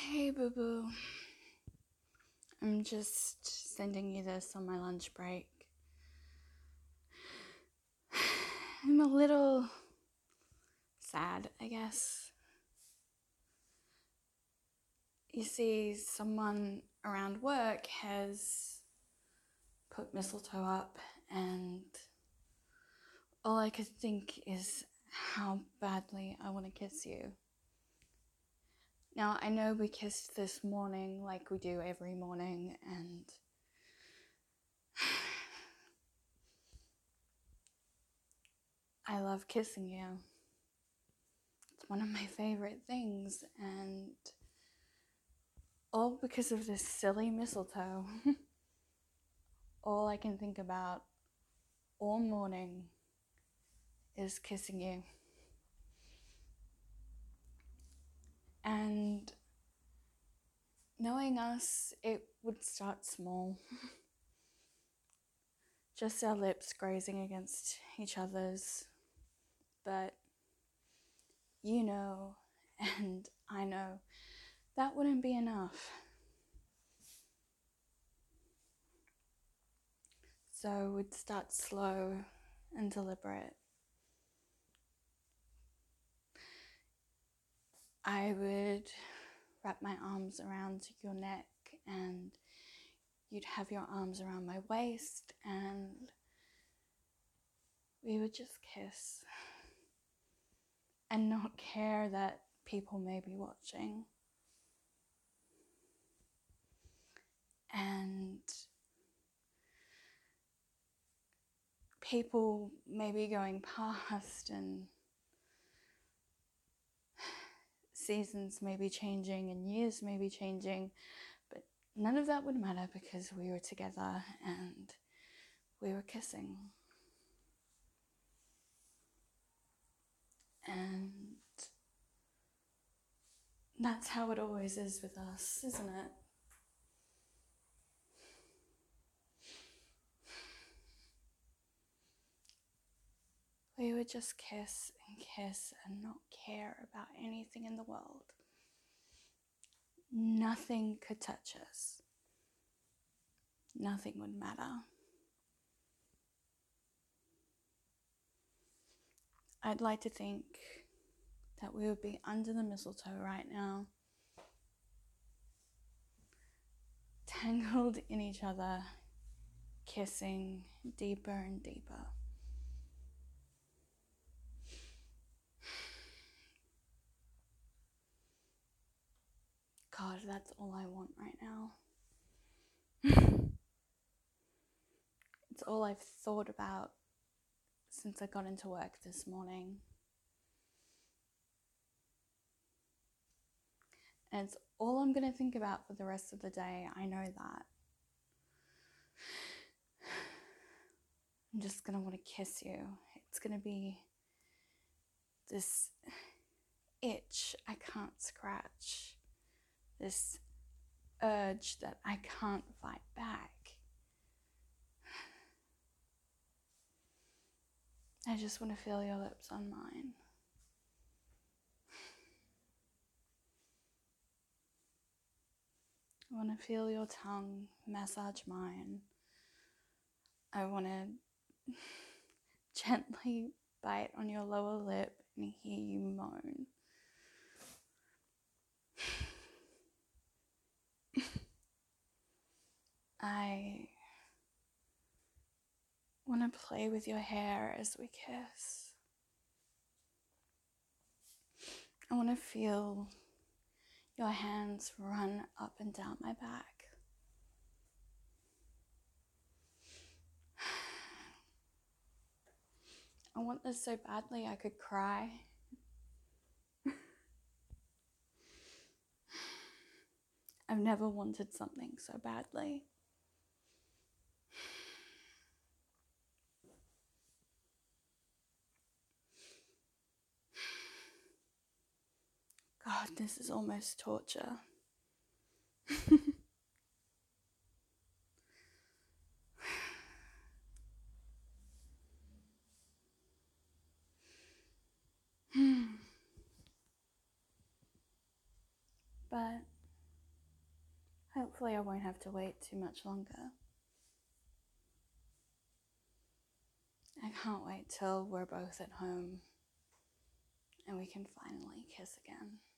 Hey, boo boo. I'm just sending you this on my lunch break. I'm a little sad, I guess. You see, someone around work has put mistletoe up, and all I could think is how badly I want to kiss you. Now, I know we kissed this morning like we do every morning, and I love kissing you. It's one of my favorite things, and all because of this silly mistletoe. All I can think about all morning is kissing you. And knowing us, it would start small. Just our lips grazing against each other's. But you know, and I know, that wouldn't be enough. So we'd start slow and deliberate. I would wrap my arms around your neck, and you'd have your arms around my waist, and we would just kiss and not care that people may be watching. And people may be going past, and seasons may be changing and years may be changing, but none of that would matter because we were together and we were kissing. And that's how it always is with us, isn't it? We would just kiss and not care about anything in the world. Nothing could touch us. Nothing would matter. I'd like to think that we would be under the mistletoe right now, tangled in each other, kissing deeper and deeper. God, that's all I want right now. It's all I've thought about since I got into work this morning. And it's all I'm going to think about for the rest of the day. I know that. I'm just going to want to kiss you. It's going to be this itch I can't scratch. This urge that I can't fight back. I just want to feel your lips on mine. I want to feel your tongue massage mine. I want to gently bite on your lower lip and hear you moan. I want to play with your hair as we kiss. I want to feel your hands run up and down my back. I want this so badly I could cry. I've never wanted something so badly. God, this is almost torture. But Hopefully I won't have to wait too much longer. I can't wait till we're both at home and we can finally kiss again.